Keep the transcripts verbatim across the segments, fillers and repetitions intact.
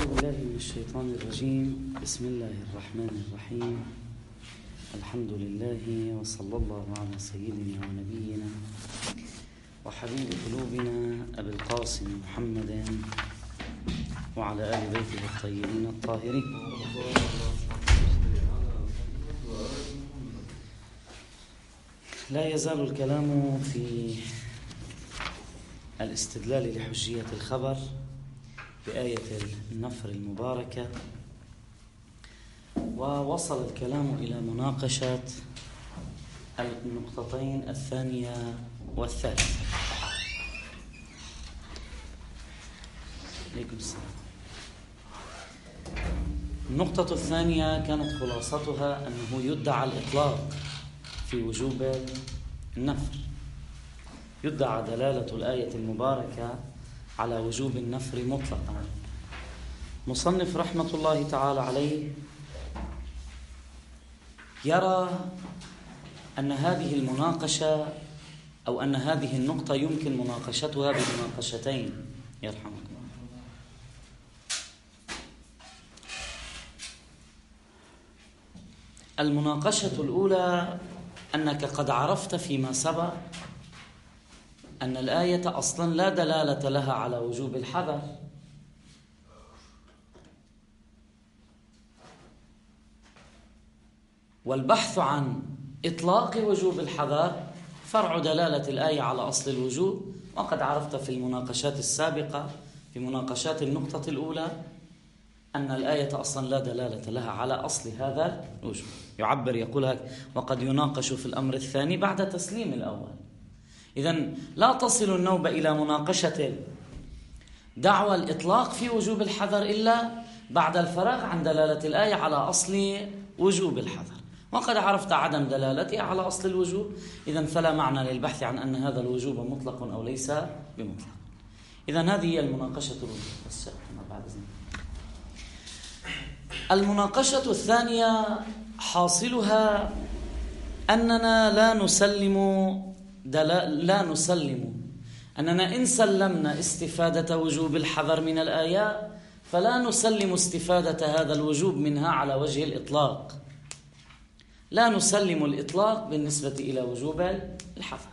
أعوذ بالله من الشيطان الرجيم. بسم الله الرحمن الرحيم. الحمد لله وصلى الله على سيدنا ونبينا وحبيب قلوبنا أبي القاسم محمد وعلى آل بيته الطيبين الطاهرين. لا يزال الكلام في الاستدلال لحجية الخبر بآية النفر المباركة، ووصل الكلام إلى مناقشة النقطتين الثانية والثالثة. عليكم السلام. النقطة الثانية كانت خلاصتها أنه يدعى الإطلاق في وجوب النفر، يدعى دلالة الآية المباركة على وجوب النفر مطلقا. مصنف رحمة الله تعالى عليه يرى أن هذه المناقشة أو أن هذه النقطة يمكن مناقشتها بمناقشتين يرحمك الله. المناقشة الأولى أنك قد عرفت فيما سبق أن الآية أصلا لا دلالة لها على وجوب الحذر، والبحث عن إطلاق وجوب الحذر فرع دلالة الآية على أصل الوجوب. وقد عرفت في المناقشات السابقة في مناقشات النقطة الأولى أن الآية أصلا لا دلالة لها على أصل هذا الوجوب. يعبر يقولها وقد يناقش في الأمر الثاني بعد تسليم الأول. إذن لا تصل النوبة إلى مناقشة دعوى الإطلاق في وجوب الحذر إلا بعد الفراغ عن دلالة الآية على أصل وجوب الحذر، وقد عرفت عدم دلالتها على أصل الوجوب. إذن فلا معنى للبحث عن أن هذا الوجوب مطلق أو ليس بمطلق. إذن هذه هي المناقشة الأولى. بس بعد ذلك المناقشة الثانية حاصلها أننا لا نسلم لا نسلم أننا إن سلمنا استفادة وجوب الحذر من الآيات فلا نسلم استفادة هذا الوجوب منها على وجه الإطلاق. لا نسلم الإطلاق بالنسبة إلى وجوب الحذر.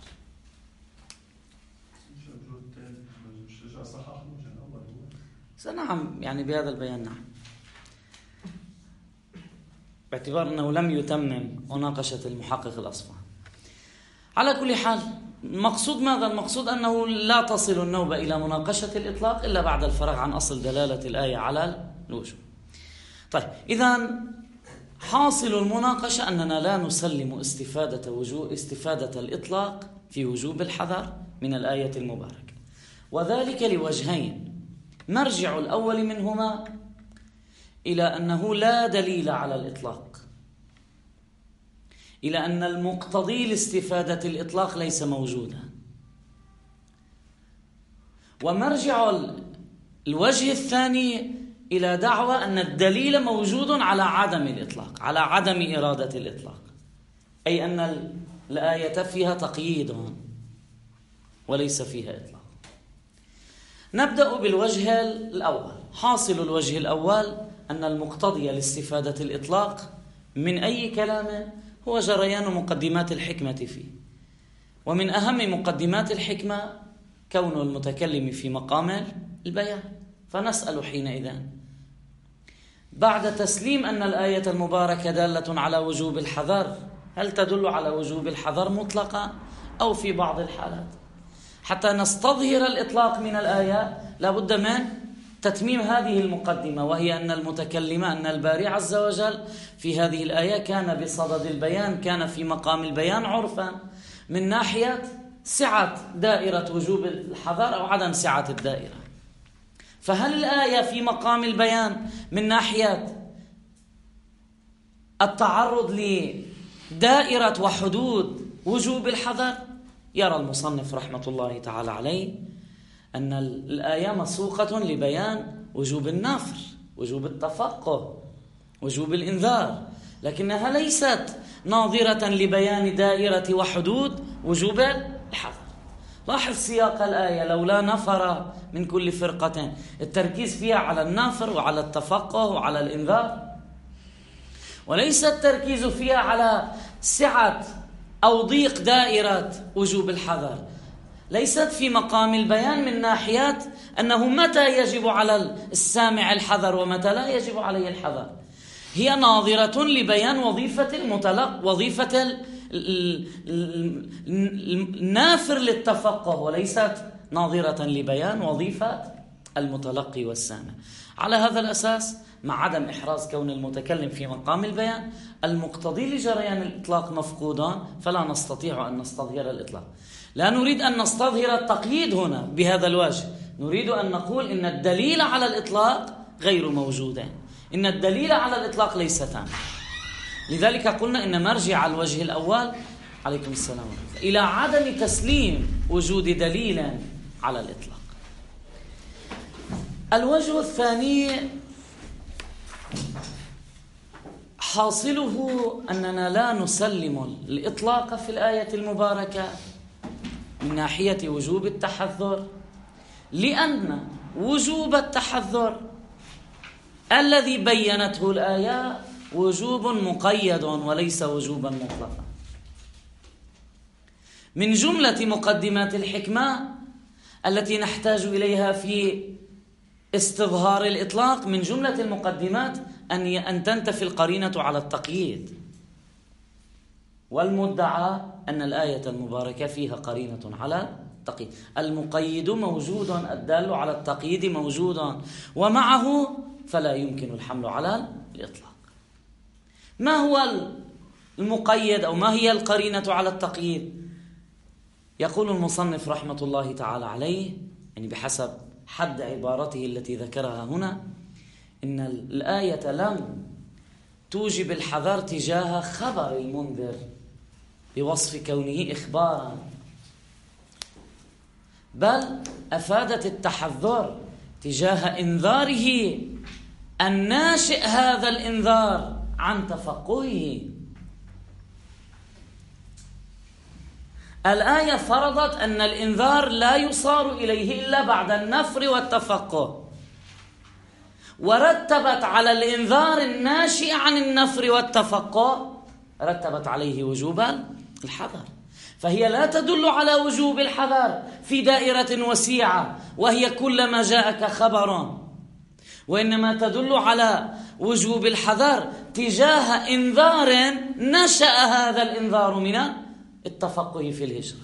نعم، يعني بهذا البيان نعم، باعتبار أنه لم يتمم مناقشة المحقق الأصفهاني. على كل حال المقصود ماذا؟ المقصود أنه لا تصل النوبة إلى مناقشة الإطلاق إلا بعد الفراغ عن أصل دلالة الآية على الوجوب. طيب، إذن حاصل المناقشة أننا لا نسلم استفادة وجوب استفادة الإطلاق في وجوب الحذر من الآية المباركة، وذلك لوجهين. مرجع الأول منهما إلى أنه لا دليل على الإطلاق، إلى أن المقتضي لاستفادة الإطلاق ليس موجودا. ومرجع الوجه الثاني إلى دعوى أن الدليل موجود على عدم الإطلاق، على عدم إرادة الإطلاق، أي أن الآية فيها تقييد وليس فيها إطلاق. نبدأ بالوجه الأول. حاصل الوجه الأول أن المقتضي لاستفادة الإطلاق من أي كلام هو جريان مقدمات الحكمة فيه، ومن أهم مقدمات الحكمة كون المتكلم في مقام البيان. فنسأل حينئذ بعد تسليم أن الآية المباركة دالة على وجوب الحذر، هل تدل على وجوب الحذر مطلقا أو في بعض الحالات؟ حتى نستظهر الإطلاق من الآية لابد من تتميم هذه المقدمة، وهي أن المتكلم أن الباري عز وجل في هذه الآية كان بصدد البيان، كان في مقام البيان عرفا من ناحية سعة دائرة وجوب الحذر أو عدم سعة الدائرة. فهل الآية في مقام البيان من ناحية التعرض لدائرة وحدود وجوب الحذر؟ يرى المصنف رحمة الله تعالى عليه أن الآية مسوقة لبيان وجوب النفر، وجوب التفقه، وجوب الإنذار، لكنها ليست ناظرة لبيان دائرة وحدود وجوب الحذر. لاحظ سياق الآية: لولا نفر من كل فرقة، التركيز فيها على النفر وعلى التفقه وعلى الإنذار، وليس التركيز فيها على سعة أو ضيق دائرة وجوب الحذر. ليست في مقام البيان من ناحية أنه متى يجب على السامع الحذر ومتى لا يجب عليه الحذر. هي ناظرة لبيان وظيفة المتلق، وظيفة النافر للتفقه، وليست ناظرة لبيان وظيفة المتلقي والسامع. على هذا الأساس، مع عدم إحراز كون المتكلم في مقام البيان المقتضي لجريان الإطلاق مفقودا، فلا نستطيع أن نستظهر الإطلاق. لا نريد أن نستظهر التقييد هنا بهذا الوجه، نريد أن نقول إن الدليل على الإطلاق غير موجودان، إن الدليل على الإطلاق ليس تام. لذلك قلنا إن مرجع الوجه الأول عليكم السلام إلى عدم تسليم وجود دليل على الإطلاق. الوجه الثاني حاصله أننا لا نسلم الإطلاق في الآية المباركة من ناحية وجوب التحذر، لأن وجوب التحذر الذي بينته الآية وجوب مقيد وليس وجوبا مطلقا. من جملة مقدمات الحكمة التي نحتاج إليها في استظهار الإطلاق، من جملة المقدمات أن أن تنتفي القرينة على التقييد، والمدعى أن الآية المباركة فيها قرينة على التقييد. المقيد موجود، الدال على التقييد موجود، ومعه فلا يمكن الحمل على الإطلاق. ما هو المقيد أو ما هي القرينة على التقييد؟ يقول المصنف رحمة الله تعالى عليه، يعني بحسب حد عبارته التي ذكرها هنا، إن الآية لم توجب الحذر تجاه خبر المنذر بوصف كونه إخبارا، بل أفادت التحذر تجاه إنذاره الناشئ هذا الإنذار عن تفقهه. الآية فرضت أن الإنذار لا يصار إليه إلا بعد النفر والتفقه، ورتبت على الإنذار الناشئ عن النفر والتفقه رتبت عليه وجوب الحذر. فهي لا تدل على وجوب الحذر في دائرة وسيعة وهي كلما جاءك خبر، وإنما تدل على وجوب الحذر تجاه إنذار نشأ هذا الإنذار من التفقه في الهجرة.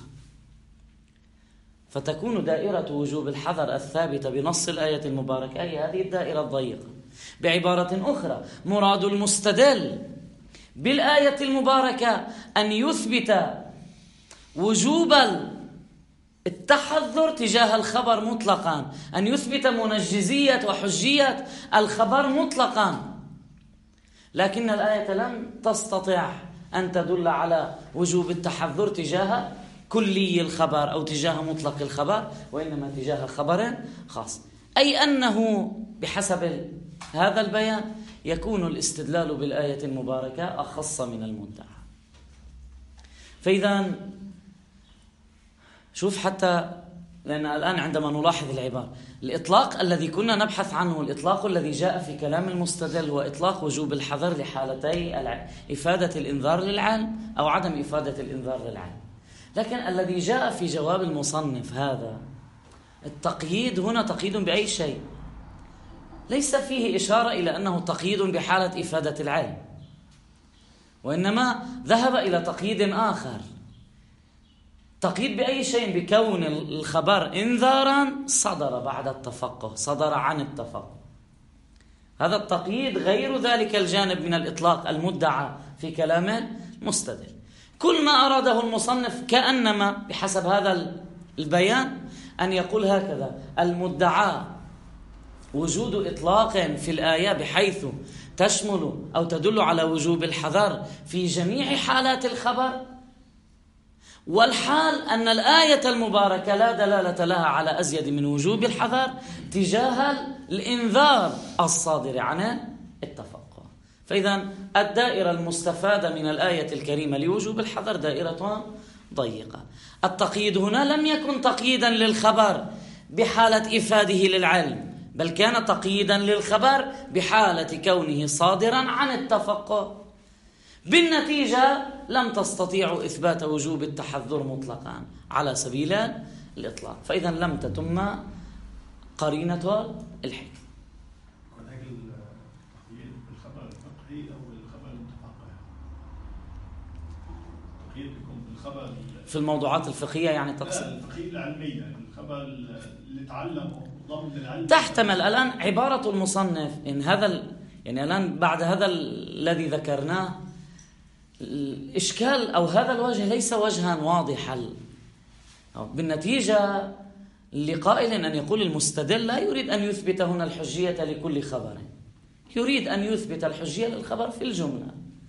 فتكون دائرة وجوب الحذر الثابتة بنص الآية المباركة هي هذه الدائرة الضيقة. بعبارة أخرى، مراد المستدل بالآية المباركة أن يثبت وجوب التحذر تجاه الخبر مطلقا، أن يثبت منجزية وحجية الخبر مطلقا، لكن الآية لم تستطع أن تدل على وجوب التحذر تجاه كلي الخبر أو تجاه مطلق الخبر، وإنما تجاه خبر خاص. أي أنه بحسب هذا البيان يكون الاستدلال بالآية المباركة أخص من المدعى. فإذا شوف، حتى لأن الآن عندما نلاحظ العبارة، الإطلاق الذي كنا نبحث عنه، الإطلاق الذي جاء في كلام المستدل هو إطلاق وجوب الحذر لحالتي إفادة الإنذار للعلم أو عدم إفادة الإنذار للعلم. لكن الذي جاء في جواب المصنف هذا التقييد هنا تقييد بأي شيء، ليس فيه إشارة إلى أنه تقييد بحالة إفادة العلم، وإنما ذهب إلى تقييد آخر. تقييد بأي شيء؟ بكون الخبر إنذارا صدر بعد التفقه، صدر عن التفقه. هذا التقييد غير ذلك الجانب من الإطلاق المدعى في كلام المستدل. كل ما أراده المصنف كأنما بحسب هذا البيان أن يقول هكذا: المدعى وجود إطلاق في الآية بحيث تشمل أو تدل على وجوب الحذر في جميع حالات الخبر، والحال أن الآية المباركة لا دلالة لها على أزيد من وجوب الحذر تجاه الإنذار الصادر عن التفقه. فإذا الدائرة المستفادة من الآية الكريمة لوجوب الحذر دائرة ضيقة. التقييد هنا لم يكن تقييدا للخبر بحالة إفادة للعلم، بل كان تقييدا للخبر بحالة كونه صادرا عن التفقه. بالنتيجة لم تستطيعوا إثبات وجوب التحذر مطلقا على سبيل الإطلاق، فإذا لم تتم قرينة الحكم. الخبر الفقهي أو الخبر المتفقه؟ تقييد بكم الخبر في الموضوعات الفقهية يعني تقصد؟ لا، الفقهية العلمية، الخبر اللي تعلمه ضمن العلم. تحتمل الآن عبارة المصنف إن هذا ال... يعني الآن بعد هذا الذي ذكرناه الإشكال أو هذا الوجه ليس وجها واضحا. بالنتيجة لقائل أن يقول المستدل لا يريد أن يثبت هنا الحجية لكل خبر، يريد أن يثبت الحجية للخبر في الجملة.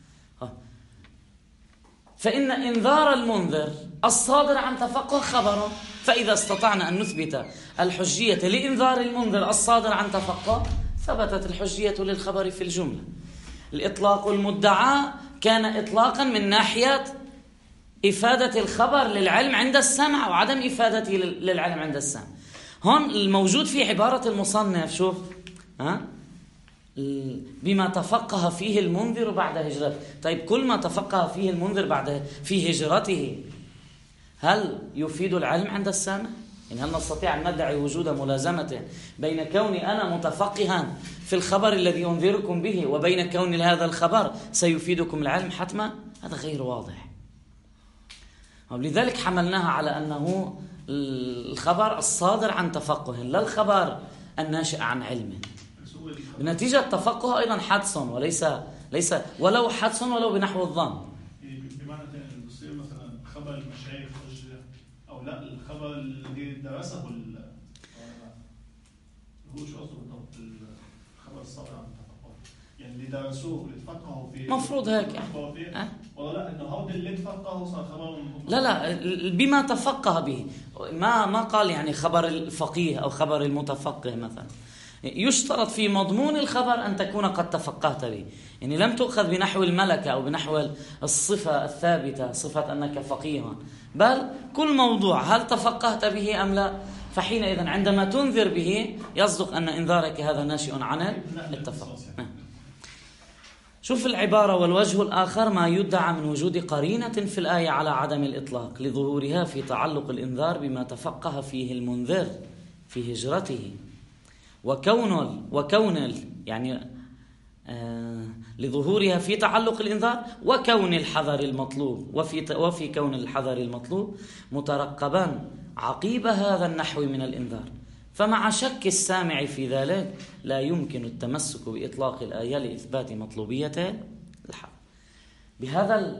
فإن إنذار المنذر الصادر عن تفقه خبره، فإذا استطعنا أن نثبت الحجية لإنذار المنذر الصادر عن تفقه ثبتت الحجية للخبر في الجملة. الإطلاق المدعى كان إطلاقا من ناحية إفادة الخبر للعلم عند السمع وعدم إفادته للعلم عند السمع. هون الموجود في عبارة المصنف شوف ها بما تفقه فيه المنذر بعد هجرته. طيب كل ما تفقه فيه المنذر بعد في هجرته هل يفيد العلم عند السامع؟ إن هل نستطيع أن ندعي وجود ملازمة بين كوني أنا متفقها في الخبر الذي أنذركم به وبين كون هذا الخبر سيفيدكم العلم حتما؟ هذا غير واضح. لذلك حملناها على أنه الخبر الصادر عن تفقه لا الخبر الناشئ عن علم. بنتيجة التفقه أيضا حدس وليس ليس ولو حدس ولو بنحو الظن. بمعنى أن يصير مثلا خبر المشايخ أو لا الخبر الذي درسه ال هو شو قصده بالضبط الخبر الصادر عن التفقه، يعني اللي درسوه اللي تفقهوا فيه مفروض هيك يعني أه؟ ولا لا إنه هذا اللي تفقهه صار خبر لا لا بما تفقه به، ما ما قال يعني خبر الفقيه أو خبر المتفقه مثلا. يشترط في مضمون الخبر أن تكون قد تفقهت به، يعني لم تؤخذ بنحو الملكة أو بنحو الصفة الثابتة صفة أنك فقيه، بل كل موضوع هل تفقهت به أم لا. فحينئذ عندما تنذر به يصدق أن إنذارك هذا ناشئ عن التفقه. شوف العبارة والوجه الآخر ما يدعى من وجود قرينة في الآية على عدم الإطلاق لظهورها في تعلق الإنذار بما تفقه فيه المنذر في هجرته، وكون وكون يعني آه لظهورها في تعلق الإنذار وكون الحذر المطلوب وفي وفي كون الحذر المطلوب مترقبا عقيب هذا النحو من الإنذار، فمع شك السامع في ذلك لا يمكن التمسك بإطلاق الآية لإثبات مطلوبية الحذر. بهذا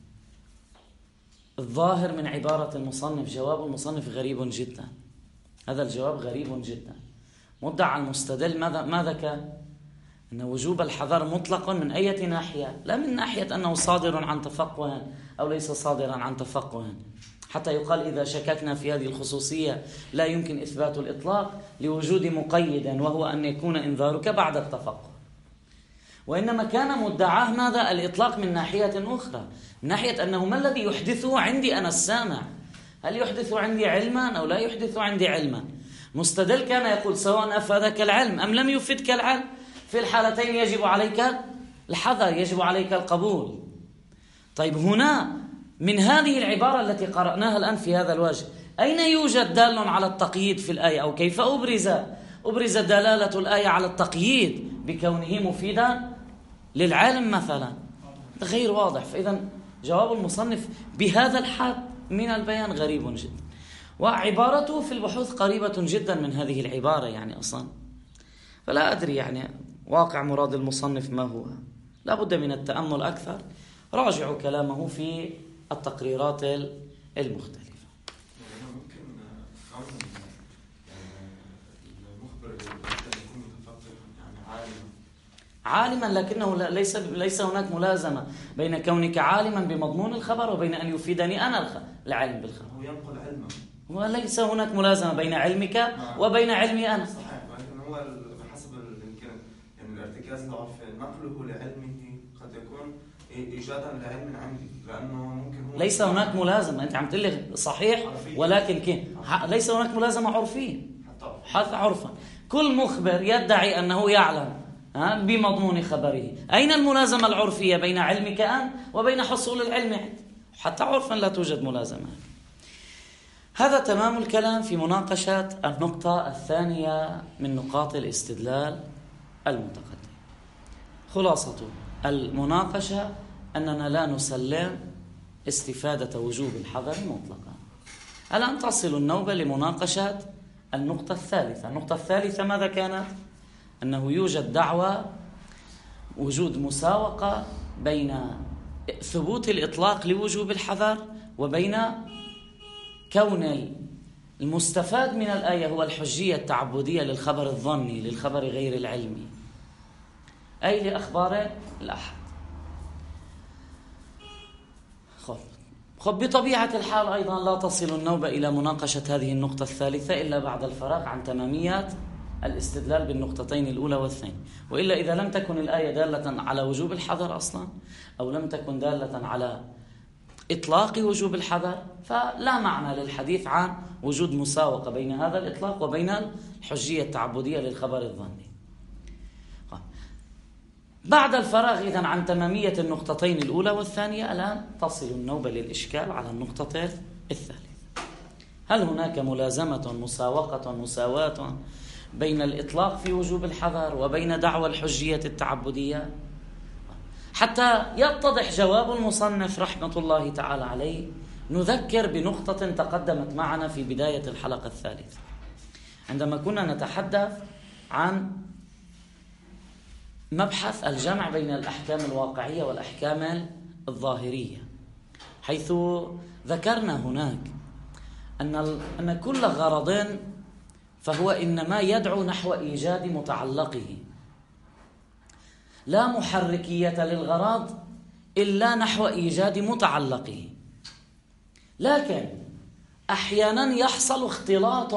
الظاهر من عبارة المصنف جواب المصنف غريب جدا. هذا الجواب غريب جدا. مدعى المستدل ماذا ما ذكر؟ أن وجوب الحذر مطلق من أي ناحية؟ لا من ناحية أنه صادر عن تفقه أو ليس صادرا عن تفقه، حتى يقال إذا شككنا في هذه الخصوصية لا يمكن إثبات الإطلاق لوجود مقيد وهو أن يكون إنذارك بعد التفقه. وإنما كان مدعاه ماذا؟ الإطلاق من ناحية أخرى، من ناحية أنه ما الذي يحدثه عندي أنا السامع؟ هل يحدث عندي علما أو لا يحدث عندي علما؟ مستدل كان يقول سواء أفادك العلم أم لم يفدك العلم، في الحالتين يجب عليك الحذر، يجب عليك القبول. طيب هنا من هذه العبارة التي قرأناها الآن في هذا الوجه أين يوجد دال على التقييد في الآية؟ أو كيف أبرز أبرز دلالة الآية على التقييد بكونه مفيدا للعلم مثلا؟ غير واضح. فإذا جواب المصنف بهذا الحد من البيان غريب جدا، وعبارته في البحوث قريبة جدا من هذه العبارة يعني أصلا. فلا أدري يعني واقع مراد المصنف ما هو، لا بد من التأمل أكثر. راجعوا كلامه في التقريرات المختلفة. ممكن المخبر يكون متفقه يعني عالما عالما لكنه ليس ليس هناك ملازمة بين كونك عالما بمضمون الخبر وبين أن يفيدني أنا العلم بالخبر. هو ينقل علمه، وليس هناك ملازمة بين علمك وبين علمي أنا. صحيح، ولكن هو بحسب يمكن يعني الارتكاز ضعف نقله لعلمه قد يكون إيجادا لعلم عندي، لأنه ممكن هو ليس هناك ملازمة. أنت عم تقول لي صحيح، ولكن كيف؟ ليس هناك ملازمة عرفية حتى عرفا. كل مخبر يدعي أنه يعلم بمضمون خبره. أين الملازمة العرفية بين علمك أنت وبين حصول العلم عندك؟ حتى عرفا لا توجد ملازمة. هذا تمام الكلام في مناقشة النقطة الثانية من نقاط الاستدلال المتقدم. خلاصة المناقشة أننا لا نسلم استفادة وجوب الحظر مطلقا. الآن تصل النوبة لمناقشة النقطة الثالثة. النقطة الثالثة ماذا كانت؟ أنه يوجد دعوة وجود مساوقة بين ثبوت الإطلاق لوجوب الحظر وبين كون المستفاد من الآية هو الحجية التعبدية للخبر الظني، للخبر غير العلمي، أي لأخبار الأحد. خب. خب بطبيعة الحال أيضا لا تصل النوبة إلى مناقشة هذه النقطة الثالثة إلا بعد الفراغ عن تمامية الاستدلال بالنقطتين الأولى والثانية. وإلا إذا لم تكن الآية دالة على وجوب الحظر أصلا، أو لم تكن دالة على إطلاق وجوب الحظر، فلا معنى للحديث عن وجود مساوقة بين هذا الإطلاق وبين الحجية التعبدية للخبر الظني. بعد الفراغ إذن عن تمامية النقطتين الأولى والثانية، الآن تصل النوبة للإشكال على النقطة الثالثة. هل هناك ملازمة مساوقة مساواة بين الإطلاق في وجوب الحظر وبين دعوى الحجية التعبدية؟ حتى يتضح جواب المصنف رحمة الله تعالى عليه، نذكر بنقطة تقدمت معنا في بداية الحلقة الثالثة عندما كنا نتحدث عن مبحث الجمع بين الأحكام الواقعية والأحكام الظاهرية، حيث ذكرنا هناك أن أن كل غرض فهو إنما يدعو نحو إيجاد متعلقه، لا محركية للغرض إلا نحو إيجاد متعلقه. لكن أحيانا يحصل اختلاط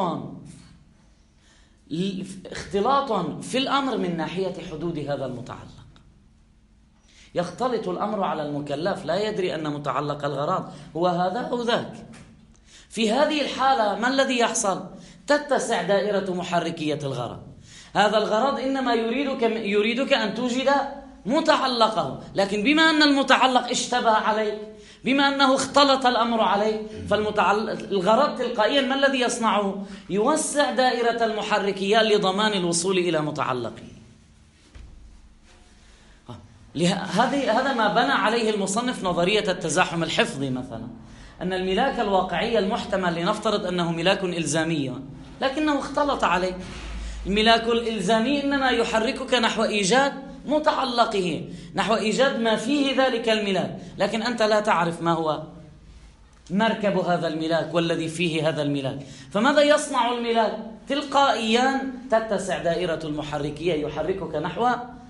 اختلاط في الأمر من ناحية حدود هذا المتعلق. يختلط الأمر على المكلف، لا يدري أن متعلق الغرض هو هذا أو ذاك. في هذه الحالة ما الذي يحصل؟ تتسع دائرة محركية الغرض. هذا الغرض إنما يريدك, يريدك أن توجد متعلقه، لكن بما أن المتعلق اشتبه عليك، بما أنه اختلط الأمر عليه، فالغرض تلقائيا ما الذي يصنعه؟ يوسع دائرة المحركية لضمان الوصول إلى متعلقه. هذا ما بنى عليه المصنف نظرية التزاحم الحفظي مثلا، أن الملاك الواقعي المحتمل لنفترض أنه ملاك إلزامي لكنه اختلط عليه. الملاك الإلزامي إنما يحركك نحو إيجاد متعلقه، نحو إيجاد ما فيه ذلك الملاك، لكن أنت لا تعرف ما هو مركب هذا الملاك والذي فيه هذا الملاك. فماذا يصنع الملاك؟ تلقائيا تتسع دائرة المحركية، يحركك نحو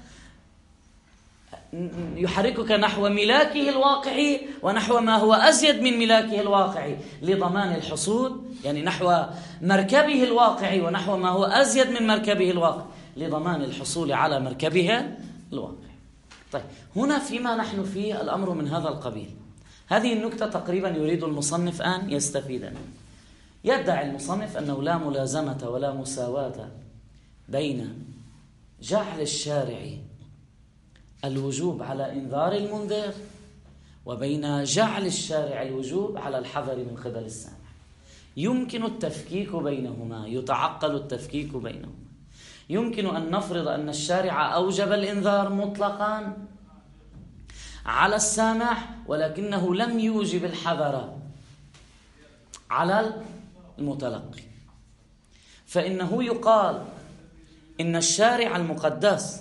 يحركك نحو ملاكه الواقعي ونحو ما هو أزيد من ملاكه الواقعي لضمان الحصول، يعني نحو مركبه الواقعي ونحو ما هو أزيد من مركبه الواقعي لضمان الحصول على مركبه الواقعي. طيب هنا فيما نحن فيه الأمر من هذا القبيل. هذه النكتة تقريبا يريد المصنف أن يستفيد. يدعي المصنف أنه لا ملازمة ولا مساواة بين جعل الشارع الوجوب على إنذار المنذر وبين جعل الشارع الوجوب على الحذر من قبل السامع. يمكن التفكيك بينهما، يتعقل التفكيك بينهما. يمكن أن نفرض أن الشارع أوجب الإنذار مطلقا على السامع، ولكنه لم يوجب الحذر على المتلقي. فإنه يقال إن الشارع المقدس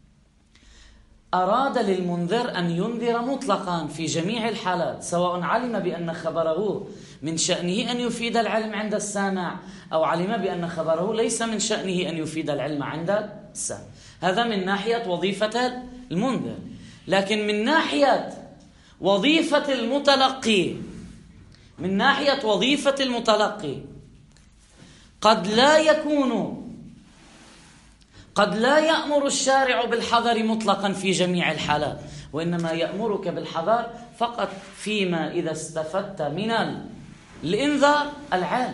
أراد للمنذر أن ينذر مطلقا في جميع الحالات، سواء علم بأن خبره من شأنه أن يفيد العلم عند السامع أو علم بأن خبره ليس من شأنه أن يفيد العلم عند السامع. هذا من ناحية وظيفة المنذر. لكن من ناحية وظيفة المتلقي من ناحية وظيفة المتلقي قد لا يكون قد لا يأمر الشارع بالحذر مطلقا في جميع الحالات، وإنما يأمرك بالحذر فقط فيما إذا استفدت من الإنذار العام.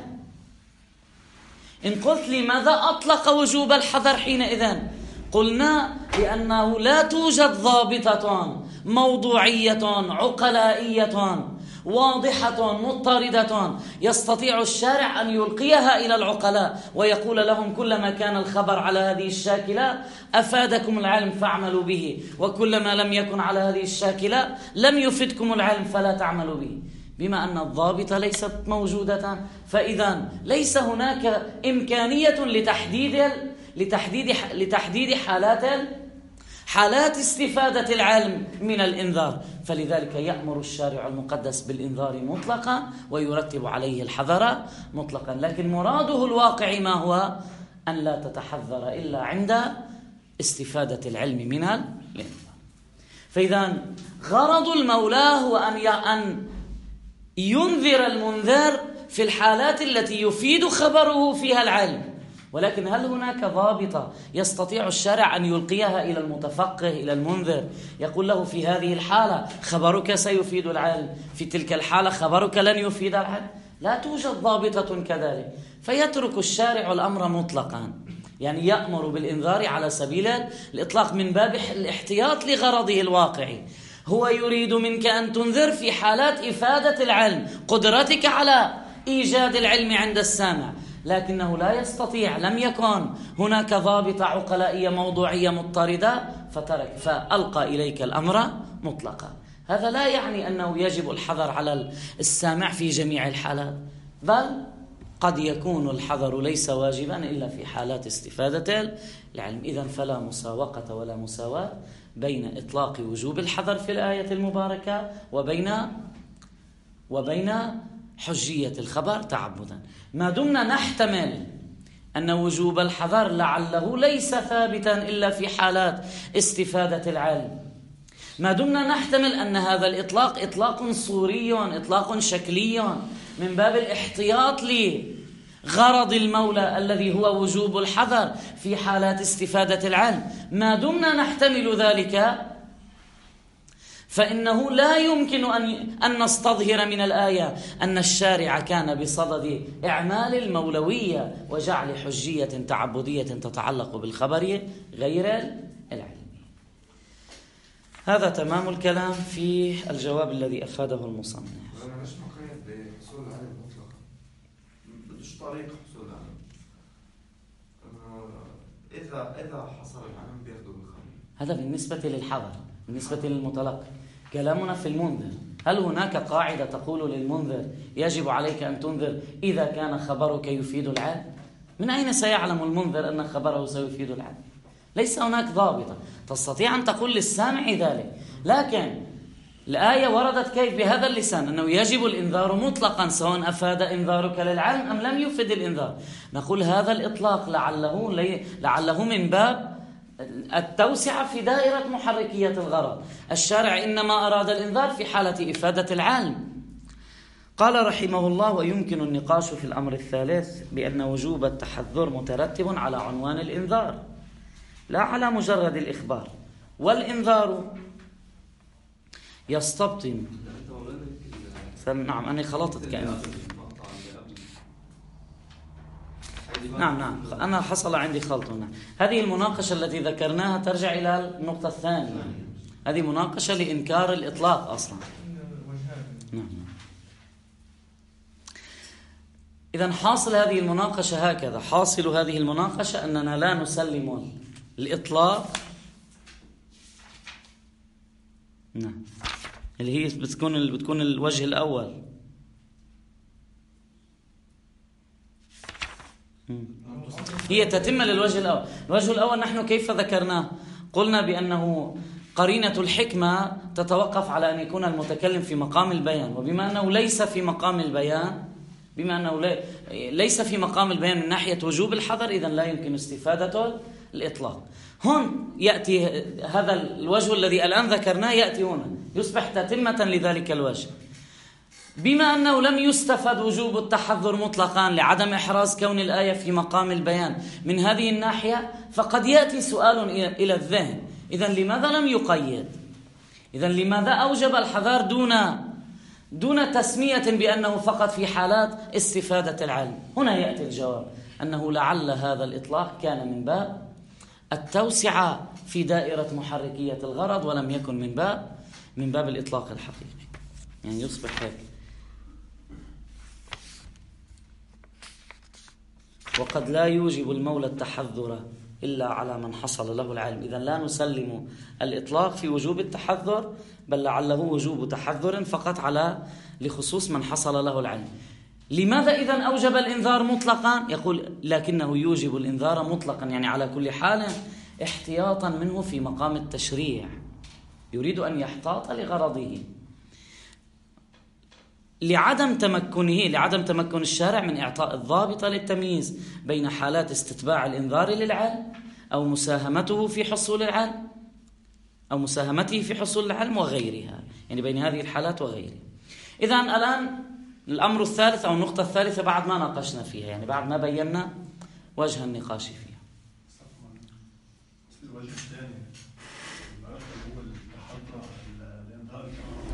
إن قلت لي ماذا أطلق وجوب الحذر حينئذ؟ قلنا لأنه لا توجد ضابطة موضوعية عقلائية واضحة مضطردة يستطيع الشارع أن يلقيها إلى العقلاء ويقول لهم كلما كان الخبر على هذه الشاكلة أفادكم العلم فاعملوا به، وكلما لم يكن على هذه الشاكلة لم يفدكم العلم فلا تعملوا به. بما أن الضابطة ليست موجودة، فإذا ليس هناك إمكانية لتحديد لتحديد لتحديد حالات حالات استفادة العلم من الإنذار. فلذلك يأمر الشارع المقدس بالإنذار مطلقا ويرتب عليه الحذر مطلقا، لكن مراده الواقعي ما هو؟ أن لا تتحذر إلا عند استفادة العلم من الإنذار. فإذا غرض المولى هو أن ينذر المنذر في الحالات التي يفيد خبره فيها العلم. ولكن هل هناك ضابطة يستطيع الشارع أن يلقيها إلى المتفقه إلى المنذر يقول له في هذه الحالة خبرك سيفيد العلم، في تلك الحالة خبرك لن يفيد العلم؟ لا توجد ضابطة كذلك. فيترك الشارع الأمر مطلقا، يعني يأمر بالإنذار على سبيل الإطلاق من باب الاحتياط لغرضه الواقعي. هو يريد منك أن تنذر في حالات إفادة العلم، قدرتك على إيجاد العلم عند السامع، لكنه لا يستطيع، لم يكن هناك ضابطة عقلائية موضوعية مضطردة فترك فألقى إليك الأمر مطلقا. هذا لا يعني أنه يجب الحذر على السامع في جميع الحالات، بل قد يكون الحذر ليس واجبا إلا في حالات استفادة العلم. إذن فلا مساوقة ولا مساواة بين إطلاق وجوب الحذر في الآية المباركة وبين وبين حجية الخبر تعبدا. ما دمنا نحتمل أن وجوب الحذر لعله ليس ثابتا إلا في حالات استفادة العلم، ما دمنا نحتمل أن هذا الإطلاق إطلاق صوري إطلاق شكلي من باب الاحتياط لغرض المولى الذي هو وجوب الحذر في حالات استفادة العلم، ما دمنا نحتمل ذلك فإنه لا يمكن أن أن نستظهر من الآية أن الشارع كان بصدد إعمال المولوية وجعل حجية تعبدية تتعلق بالخبر غير العلم. هذا تمام الكلام في الجواب الذي أفاده المصنف. أنا مش مقيد بحصول العلم مطلقا، بدوش طريق حصول العلم. إذا إذا حصل العلم بياخذوا بالخبر. هذا بالنسبة للحذر. بالنسبة للمتلقي كلامنا في المنذر، هل هناك قاعدة تقول للمنذر يجب عليك أن تنذر إذا كان خبرك يفيد العلم؟ من أين سيعلم المنذر أن خبره سيفيد العلم؟ ليس هناك ضابطة تستطيع أن تقول للسامع ذلك، لكن الآية وردت كيف بهذا اللسان أنه يجب الإنذار مطلقا سواء أفاد إنذارك للعلم أم لم يفد الإنذار. نقول هذا الإطلاق لعله, لعله من باب التوسعة في دائرة محركية الغرض. الشارع إنما أراد الإنذار في حالة إفادة العلم. قال رحمه الله: ويمكن النقاش في الأمر الثالث بأن وجوب التحذر مترتب على عنوان الإنذار لا على مجرد الإخبار، والإنذار يستبطن. نعم أنا خلطت كأني نعم نعم أنا حصل عندي خلط هنا. هذه المناقشة التي ذكرناها ترجع إلى النقطة الثانية، هذه مناقشة لإنكار الإطلاق أصلا. نعم. إذن حاصل هذه المناقشة هكذا، حاصل هذه المناقشة أننا لا نسلم الإطلاق، نعم، اللي هي بتكون بتكون الوجه الأول. هي تتم للوجه الأول. الوجه الأول نحن كيف ذكرناه؟ قلنا بأنه قرينة الحكمة تتوقف على أن يكون المتكلم في مقام البيان، وبما أنه ليس في مقام البيان بما أنه ليس في مقام البيان من ناحية وجوب الحذر، إذن لا يمكن استفادة الإطلاق. هون يأتي هذا الوجه الذي الآن ذكرناه، يأتي هنا يصبح تتمة لذلك الوجه. بما أنه لم يستفد وجوب التحذر مطلقا لعدم إحراز كون الآية في مقام البيان من هذه الناحية، فقد يأتي سؤال إلى الذهن: إذن لماذا لم يقيد؟ إذن لماذا أوجب الحذار دون دون تسمية بأنه فقط في حالات استفادة العلم؟ هنا يأتي الجواب أنه لعل هذا الإطلاق كان من باب التوسعة في دائرة محركية الغرض، ولم يكن من باب من باب الإطلاق الحقيقي. يعني يصبح هيك: وقد لا يوجب المولى التحذر إلا على من حصل له العلم. إذن لا نسلم الإطلاق في وجوب التحذر، بل لعله وجوب تحذر فقط على لخصوص من حصل له العلم. لماذا إذن أوجب الإنذار مطلقا؟ يقول: لكنه يوجب الإنذار مطلقا، يعني على كل حال احتياطا منه في مقام التشريع، يريد أن يحتاط لغرضه، لعدم تمكنه لعدم تمكن الشارع من إعطاء الضابط للتمييز بين حالات استتباع الإنذار للعلم أو مساهمته في حصول العلم أو مساهمته في حصول العلم وغيرها، يعني بين هذه الحالات وغيرها. إذن الآن الأمر الثالث أو النقطة الثالثة بعد ما ناقشنا فيها، يعني بعد ما بينا وجه النقاش فيها. الوجه الثاني هو التحضر الإنذار،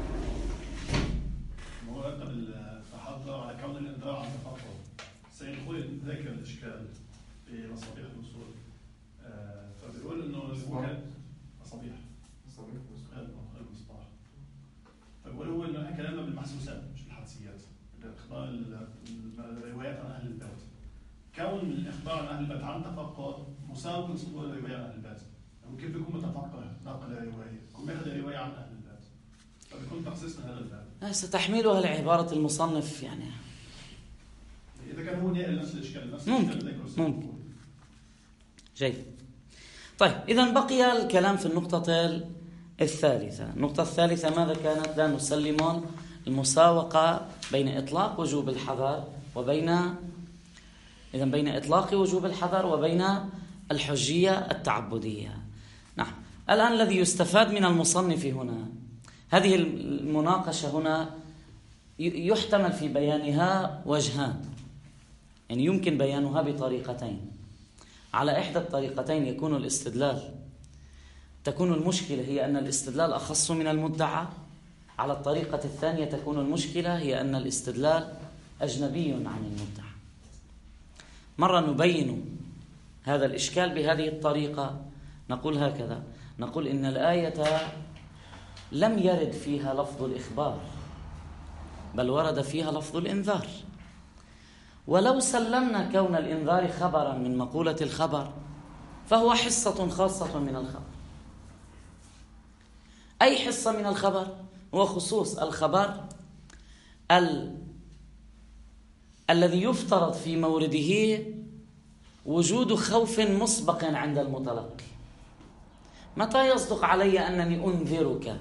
مرتب التحضر على كون الإنذار عن تفضل. سيد أخوي ذكر الإشكال في مصابيح الوصول، فبيقول إنه مصابيح مصابيح المصباح، فبيقول هو إنه إحنا كلامنا بالمحسوسات مش بالحدسيات، الإخبار الروايات عن أهل البيت. كون الإخبار عن أهل البيت عن تفقه مساوي لصدور الرواية عن أهل البيت. كيف بيكون متفقه ناقل رواية؟ يكون بياخذ رواية عن أهل البيت، فبيكون تخصيص من هذا الباب. ستحملها العبارة المصنف يعني. إذا كان هو ناقل نفس الإشكال نفس ممكن ممكن جيد. طيب، إذن بقي الكلام في النقطة الثالثة. النقطة الثالثة ماذا كانت؟ لا نسلم المساوقة بين إطلاق وجوب الحذر وبين إذن بين إطلاق وجوب الحذر وبين الحجية التعبدية. نعم، الآن الذي يستفاد من المصنف هنا، هذه المناقشة هنا يحتمل في بيانها وجهان، يعني يمكن بيانها بطريقتين. على إحدى الطريقتين يكون الاستدلال تكون المشكلة هي أن الاستدلال أخص من المدعى. على الطريقة الثانية تكون المشكلة هي أن الاستدلال أجنبي عن المدعى. مرة نبين هذا الإشكال بهذه الطريقة، نقول هكذا: نقول إن الآية لم يرد فيها لفظ الإخبار، بل ورد فيها لفظ الإنذار. ولو سلمنا كون الإنذار خبرا من مقولة الخبر، فهو حصة خاصة من الخبر. أي حصة من الخبر؟ هو خصوص الخبر ال... الذي يفترض في مورده وجود خوف مسبق عند المتلقي. متى يصدق علي أنني أنذرك؟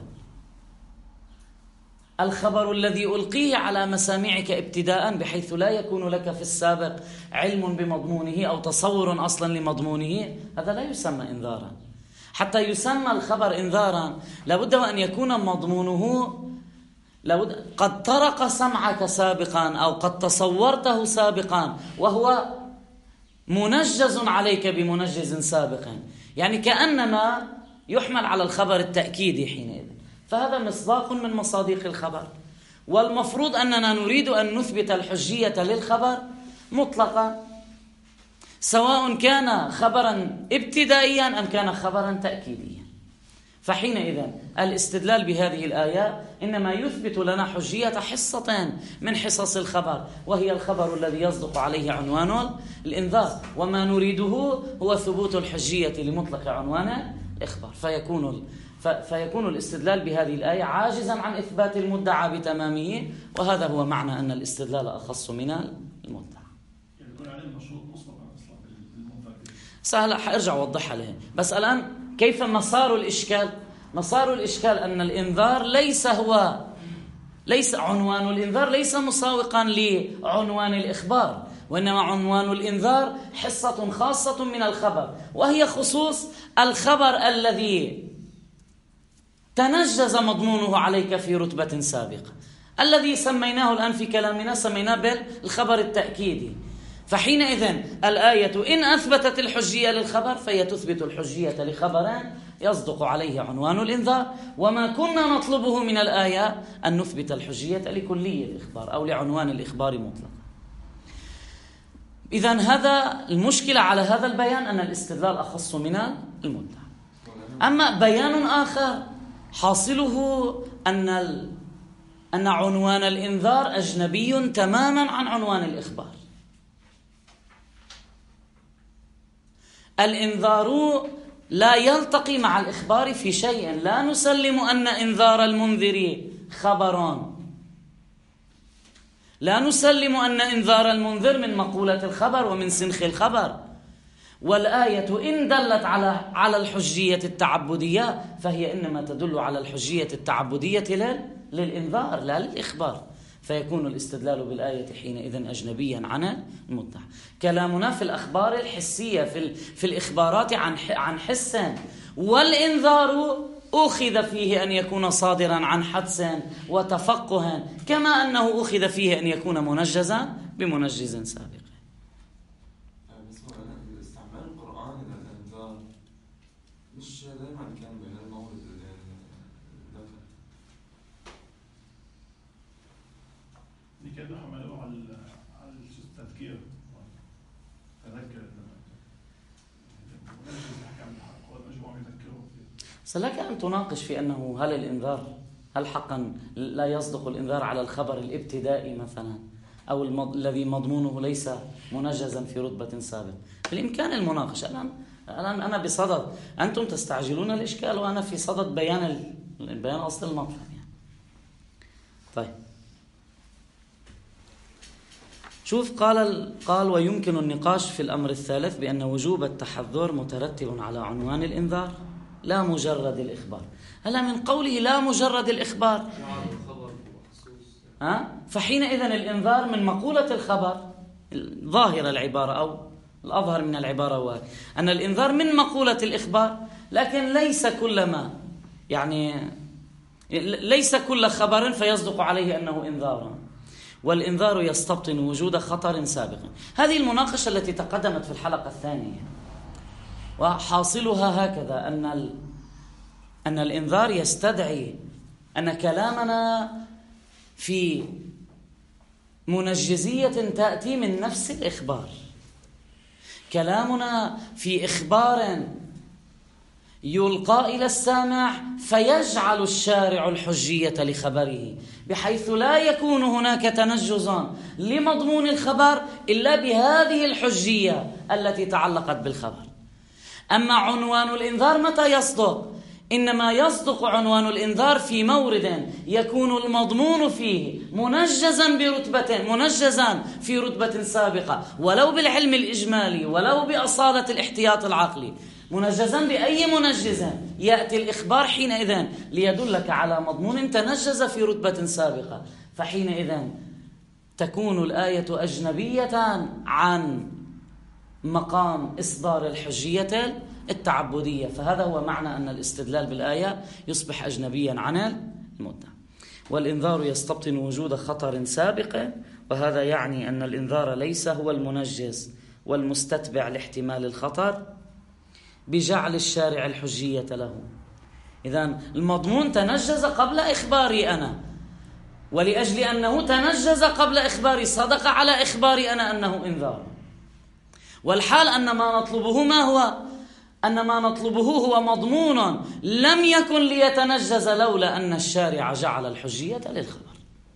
الخبر الذي ألقيه على مسامعك ابتداء بحيث لا يكون لك في السابق علم بمضمونه أو تصور أصلا لمضمونه، هذا لا يسمى إنذارا. حتى يسمى الخبر إنذارا لابد وأن يكون مضمونه لابد قد طرق سمعك سابقا أو قد تصورته سابقا، وهو منجز عليك بمنجز سابق، يعني كأنما يحمل على الخبر التأكيدي حينئذ. فهذا مصداق من مصادق الخبر، والمفروض أننا نريد أن نثبت الحجية للخبر مطلقا، سواء كان خبرا ابتدائيا أم كان خبرا تأكيديا. فحينئذ الاستدلال بهذه الآية إنما يثبت لنا حجية حصة من حصص الخبر، وهي الخبر الذي يصدق عليه عنوان الإنذار، وما نريده هو ثبوت الحجية لمطلق عنوان الإخبار. فيكون فيكون الاستدلال بهذه الآية عاجزا عن إثبات المدعى بتمامه، وهذا هو معنى أن الاستدلال أخص من المدعى. سهل، حأرجع أوضحها له. بس الآن كيف مسار الإشكال؟ مسار الإشكال أن الإنذار ليس هو ليس عنوان الإنذار ليس مساوقا لعنوان الإخبار، وإنما عنوان الإنذار حصة خاصة من الخبر، وهي خصوص الخبر الذي تنجز مضمونه عليك في رتبة سابقة. الذي سميناه الآن في كلامنا سميناه بالخبر التأكيدي. فحينئذ الآية إن أثبتت الحجية للخبر فهي تثبت الحجية لخبر يصدق عليه عنوان الإنذار، وما كنا نطلبه من الآية أن نثبت الحجية لكلية الإخبار أو لعنوان الإخبار مطلقا. إذن هذا المشكلة على هذا البيان أن الاستدلال أخص من المدعى. أما بيان آخر حاصله أن أن عنوان الإنذار أجنبي تماما عن عنوان الإخبار. الإنذار لا يلتقي مع الإخبار في شيء، لا نسلم أن إنذار المنذر خبران، لا نسلم أن إنذار المنذر من مقولة الخبر ومن سنخ الخبر. والآية إن دلت على على الحجية التعبدية فهي إنما تدل على الحجية التعبدية للإنذار لا للإخبار، فيكون الاستدلال بالآية حينئذ أجنبيا عن المدعى. كلامنا في الأخبار الحسية في في الإخبارات عن عن حس، والإنذار أخذ فيه أن يكون صادرا عن حدس وتفقه، كما أنه أخذ فيه أن يكون منجزا بمنجز سابق. استعمال القرآن للإنذار مش دائما كان بين المورد الذكر، اللي كانوا حملوه على على التذكير تذكر لك أن تناقش في أنه هل الإنذار هل حقا لا يصدق الإنذار على الخبر الابتدائي مثلا أو المض... الذي مضمونه ليس منجزا في رتبة سابقة. بالإمكان المناقشة. الآن الآن أنا بصدد، أنتم تستعجلون الإشكال وأنا في صدد بيان ال... بيان أصل المطلب يعني. طيب شوف، قال قال ويمكن النقاش في الأمر الثالث بأن وجوب التحذر مترتب على عنوان الإنذار لا مجرد الإخبار. هلا من قوله لا مجرد الإخبار ها؟ فحينئذ الإنذار من مقولة الخبر، ظاهر العبارة أو الأظهر من العبارة هو أن الإنذار من مقولة الإخبار، لكن ليس كل ما يعني ليس كل خبر فيصدق عليه أنه إنذار، والإنذار يستبطن وجود خطر سابق. هذه المناقشة التي تقدمت في الحلقة الثانية، وحاصلها هكذا أن ال... أن الإنذار يستدعي أن كلامنا في منجزية تأتي من نفس الإخبار، كلامنا في إخبار يلقى إلى السامع فيجعل الشارع الحجية لخبره، بحيث لا يكون هناك تنجز لمضمون الخبر إلا بهذه الحجية التي تعلقت بالخبر. أما عنوان الإنذار متى يصدق؟ إنما يصدق عنوان الإنذار في مورد يكون المضمون فيه منجزا برتبة منجزا في رتبة سابقة، ولو بالعلم الإجمالي ولو بأصالة الاحتياط العقلي، منجزا بأي منجز. يأتي الإخبار حينئذ ليدلك على مضمون تنجز في رتبة سابقة، فحينئذ تكون الآية أجنبية عن مقام إصدار الحجية التعبدية. فهذا هو معنى أن الاستدلال بالآية يصبح أجنبيا عن المدعى. والإنذار يستبطن وجود خطر سابق، وهذا يعني أن الإنذار ليس هو المنجز والمستتبع لاحتمال الخطر بجعل الشارع الحجية له. إذن المضمون تنجز قبل إخباري أنا، ولأجل أنه تنجز قبل إخباري صدق على إخباري أنا أنه إنذار. والحال أن ما نطلبه ما هو؟ أن ما نطلبه هو مضمون لم يكن ليتنجز لولا أن الشارع جعل الحجية للخبر،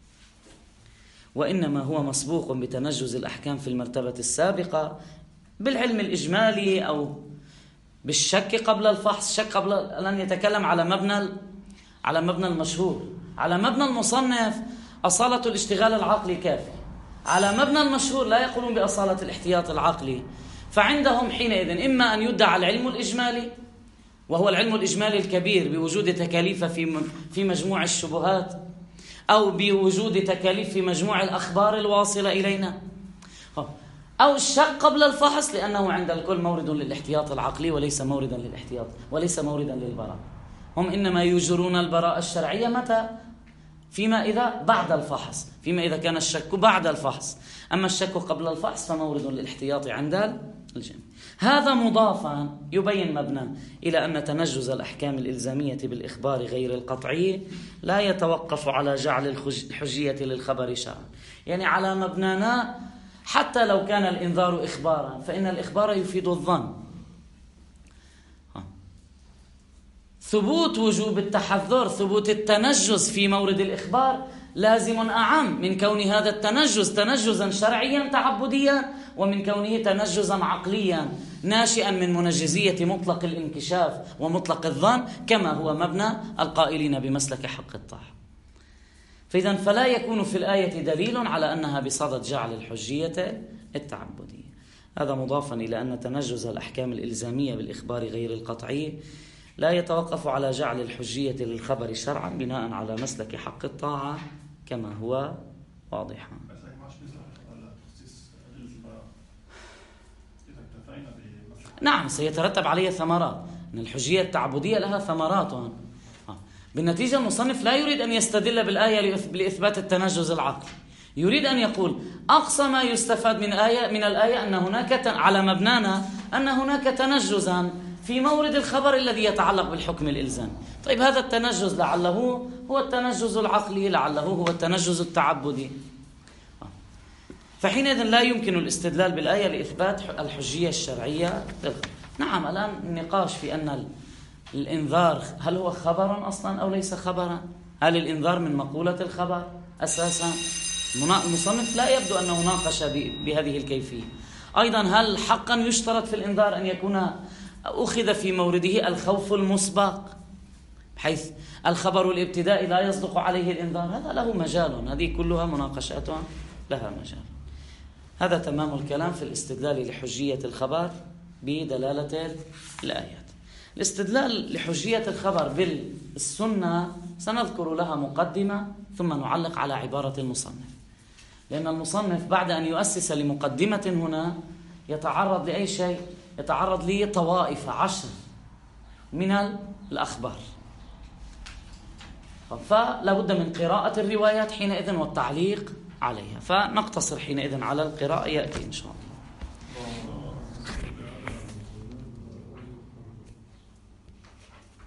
وإنما هو مسبوق بتنجز الأحكام في المرتبة السابقة بالعلم الإجمالي أو بالشك قبل الفحص. شك قبل أن يتكلم على مبنى على مبنى المشهور، على مبنى المصنف أصالة الاشتغال العقلي كافي، على مبنى المشهور لا يقولون بأصالة الاحتياط العقلي. فعندهم حينئذ إما أن يدعى العلم الإجمالي، وهو العلم الإجمالي الكبير بوجود تكاليف في في مجموع الشبهات، أو بوجود تكاليف في مجموع الأخبار الواصلة إلينا، أو الشك قبل الفحص لأنه عند الكل مورد للاحتياط العقلي وليس موردا للاحتياط وليس موردا للبراءة. هم إنما يجرون البراءة الشرعية متى؟ فيما إذا بعد الفحص، فيما إذا كان الشك بعد الفحص. أما الشك قبل الفحص فمورد للاحتياط عند الجميع. هذا مضافا يبين مبنى إلى أن تنجز الأحكام الإلزامية بالإخبار غير القطعي لا يتوقف على جعل الحجية للخبر شرعا. يعني على مبنانا حتى لو كان الإنذار إخبارا فإن الإخبار يفيد الظن. ثبوت وجوب التحذر، ثبوت التنجز في مورد الإخبار لازم أعم من كون هذا التنجز تنجزا شرعيا تعبديا ومن كونه تنجزا عقليا ناشئا من منجزية مطلق الانكشاف ومطلق الظن كما هو مبنى القائلين بمسلك حق الطاعة. فإذا فلا يكون في الآية دليل على أنها بصدد جعل الحجية التعبدية. هذا مضافا إلى أن تنجز الأحكام الإلزامية بالإخبار غير القطعي لا يتوقف على جعل الحجية للخبر شرعا بناء على مسلك حق الطاعة كما هو واضح. نعم سيترتب عليه ثمرات، أن الحجية التعبدية لها ثمرات. بالنتيجة المصنف لا يريد أن يستدل بالآية لإثبات التنجز العقلي، يريد أن يقول أقصى ما يستفاد من آية من الآية أن هناك على مبنانا أن هناك تنجزا في مورد الخبر الذي يتعلق بالحكم الإلزامي. طيب هذا التنجز لعله هو التنجز العقلي، لعله هو التنجز التعبدي. فحينئذ لا يمكن الاستدلال بالآية لإثبات الحجية الشرعية للخبر. نعم الآن النقاش في أن الإنذار هل هو خبرا أصلا أو ليس خبرا؟ هل الإنذار من مقولة الخبر أساسا؟ المصنف لا يبدو أنه ناقش بهذه الكيفية. أيضا هل حقا يشترط في الإنذار أن يكون أخذ في مورده الخوف المسبق بحيث الخبر الابتدائي لا يصدق عليه الإنذار؟ هذا له مجال، هذه كلها مناقشات لها مجال. هذا تمام الكلام في الاستدلال لحجية الخبر بدلالة الآيات. الاستدلال لحجية الخبر بالسنة سنذكر لها مقدمة ثم نعلق على عبارة المصنف، لأن المصنف بعد أن يؤسس لمقدمة هنا يتعرض لأي شيء، يتعرض لطوائف عشر من الأخبار، فلا بد من قراءة الروايات حينئذ والتعليق عليها، فنقتصر حينئذ على القراءة يأتي إن شاء الله.